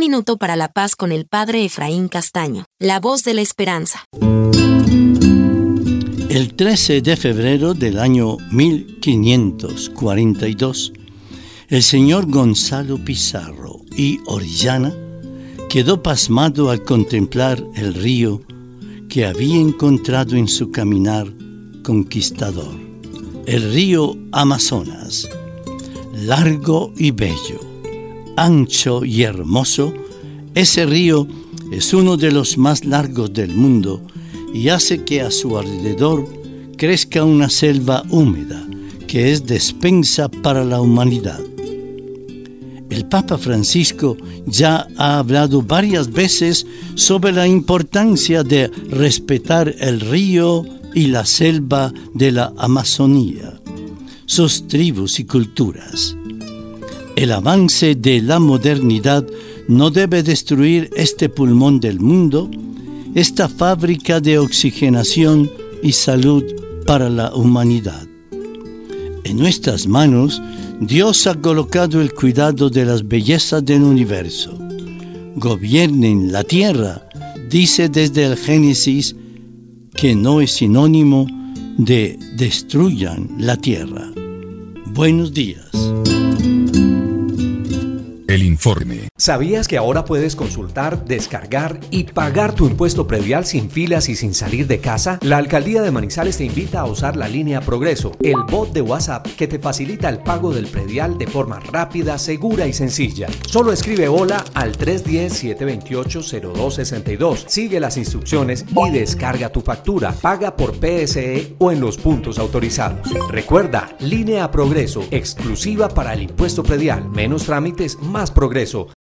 minuto para la paz con el Padre Efraín Castaño, la voz de la esperanza. El 13 de febrero del año 1542, el señor Gonzalo Pizarro y Orellana quedó pasmado al contemplar el río que había encontrado en su caminar conquistador, el río Amazonas. Largo y bello, ancho y hermoso, ese río es uno de los más largos del mundo y hace que a su alrededor crezca una selva húmeda que es despensa para la humanidad. El Papa Francisco ya ha hablado varias veces sobre la importancia de respetar el río y la selva de la Amazonía, sus tribus y culturas. El avance de la modernidad no debe destruir este pulmón del mundo, esta fábrica de oxigenación y salud para la humanidad. En nuestras manos, Dios ha colocado el cuidado de las bellezas del universo. Gobiernen la tierra, dice desde el Génesis, que no es sinónimo de destruyan la tierra. Buenos días. El informe. ¿Sabías que ahora puedes consultar, descargar y pagar tu impuesto predial sin filas y sin salir de casa? La Alcaldía de Manizales te invita a usar la línea Progreso, el bot de WhatsApp que te facilita el pago del predial de forma rápida, segura y sencilla. Solo escribe hola al 310-728-0262. Sigue las instrucciones y descarga tu factura. Paga por PSE o en los puntos autorizados. Recuerda, línea Progreso, exclusiva para el impuesto predial. Menos trámites, más progreso.